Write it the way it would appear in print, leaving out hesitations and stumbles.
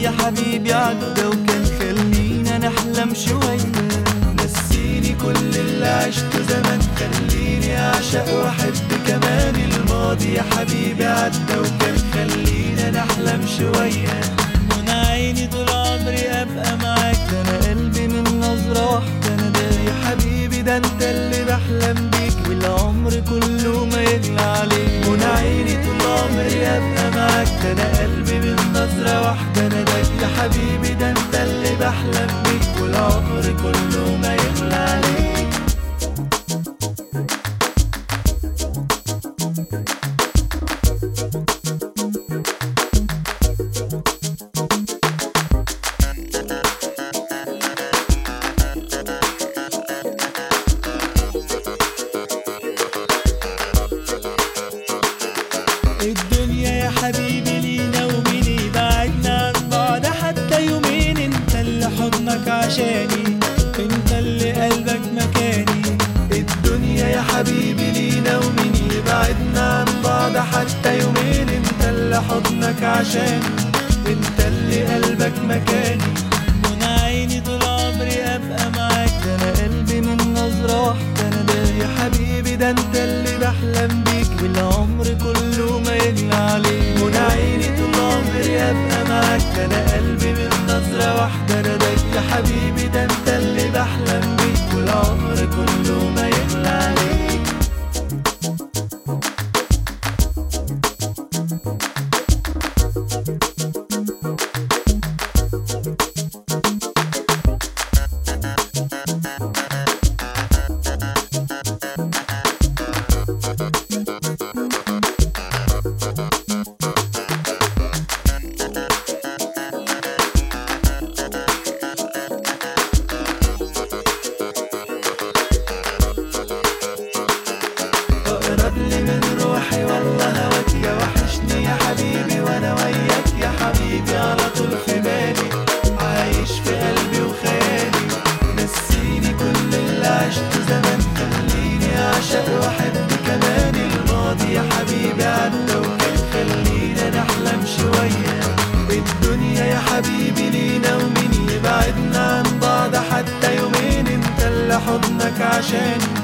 يا حبيبي عدى وكان خلينا نحلم شوية. نسيني كل اللي عشته زمان، خليني أعشق وأحب كمان. الماضي يا حبيبي عدى وكان خلينا نحلم شوية. منى عيني طول عمري أبقى معاك، ده أنا قلبي من نظرة واحدة أنا ده يا حبيبي، ده أنت اللي بحلم بيك والعمر كله ما يغلى عليك. منى عيني طول عمري أبقى معاك، ده أنا قلبي من نظرة واحدة أنا ده يا حبيبي، ده أنت اللي بحلم بيك والعمر كله ما يغلى عليك. الدنيا يا حبيبي لينا ومين يبعدنا عن بعض حتى يومين. انت اللي حضنك عشاني، انت اللي قلبك مكاني. الدنيا يا حبيبي لينا ومين يبعدنا عن بعض حتى يومين. انت اللي حضنك عشاني، انت اللي قلبك مكاني. منى عيني طول عمري ابقى معاك، ده انا قلبي من نظرة واحدة انا ده يا حبيبي، ده انت اللي بحلم بيك والعمر كله ما يغلى عليك. منى عيني طول عمري ابقى معاك، ده انا قلبي من نظرة واحدة انا ده يا حبيبي، ده انت اللي بحلم بيك والعمر كله ما يغلى عليك. اقرب لي من روحي والله هواك يا وحشني يا حبيبي، وانا وياك يا حبيبي على طول في بالي، عايش في قلبي وخيالي. نسيني كل اللي عشته زمان، خليني اعشق واحب كمان. الماضي يا حبيبي عدى وكان خلينا نحلم شوية. الدنيا يا حبيبي لينا ومين يبعدنا عن بعض حتى يومين. انت اللي حضنك عشاني،